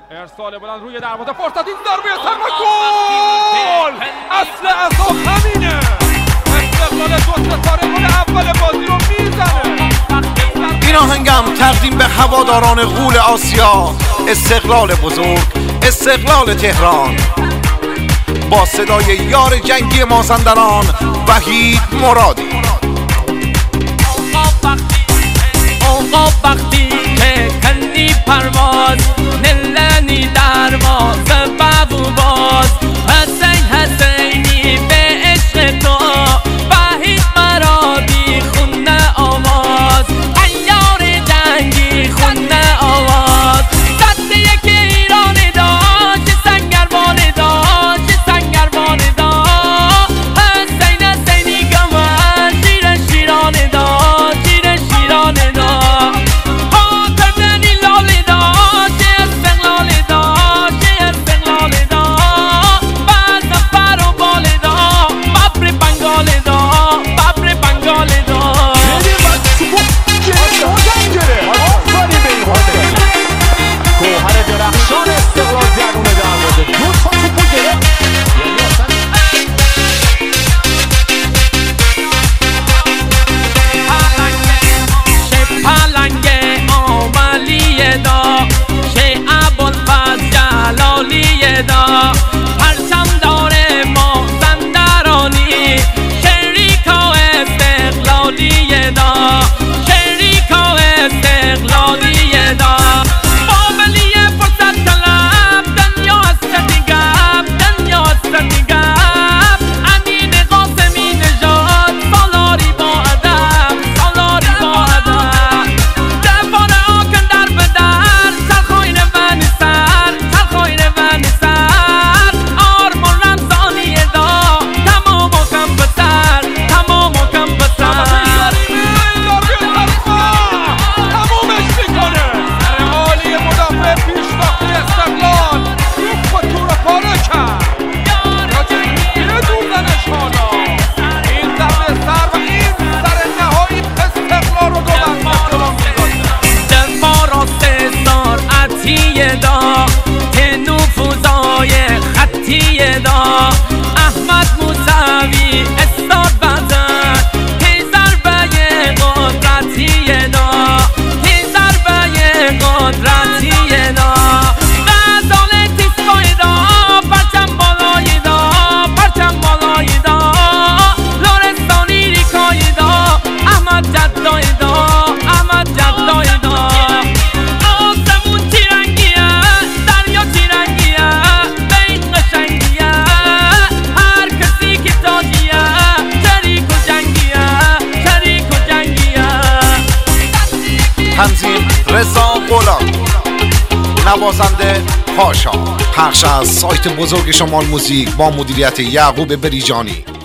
ارسال بلند روی دروازه، فرصت، این ضربه سرما، گل! اصل همینه. استقلال دو ستاره گل اول بازی رو میزنه. این آهنگم تقدیم به هواداران غول آسیا، استقلال بزرگ، استقلال تهران، با صدای یار جنگی مازندران وحید مرادی. آقا وقتی که کنی پرواز، نلنی درواز بابو باز، حسینی به عشق تو وحید مرادی خونه آواز، عیار جنگی خونه آواز، صد یک ایران داشت، سنگربان داشت، سنگربان داشت، حسینی گمان شیر شیران داشت، شیر شیران داشت، حاطردنی لال داشت، استقلال داشت، استقلال داشت، بعد پر و بال داشت، ببر بنگال داشت، ببر بنگال داشت. آفرین به این حسین. گوهر درخشان استقلال درون دروازه، دو تا توپو گرفت. پلنگ آملیه دا، شه ابوالفضل جلالیه دا، پرچم داره مازندرانی، شریکا استقلالیه دا، شریکا استقلالیه دا، بابلیه فرصت طلب، دنیا هستی گپ، دنیا هستی گپ، امین قاسمی نژاد، سالاری با ادب، سالاری با ادب، دفان آکن در به در، سرخوین ون سر، سرخوین ون سر، آرمان رمزانیه دا، تمام و کم بسر، تمام و کم بسر. تمومش میکنه. سر عالی مدافع پیشرفته استقلال توپ و تور پاره کرد. یه دوزنش حالا. این ضربه سر و این سر نهایی استقلال رو دو برمت جلو می‌ذاره. دفاع راست سرعتیه دا، که نفوذای خطیه دا، احمد موسوی استاد بزن، که ضربه قدرتیه دا، که ضربه قدرتیه دا، غزال تیسکای دا، پرچم بالای دا، پرچم بالای دا، لرستانی ریکای دا، احمد جدای دا، احمد جدای دا، آسمون تیرنگیه، دریا تیرنگیه، بین قشنگیه، هر کسی که تاجیه، شریک و جنگیه، شریک و جنگیه. تنظیم رضا غلام، نوازنده پاشا، پخش از سایت بزرگ شمال موزیک با مدیریت یعقوب بریجانی.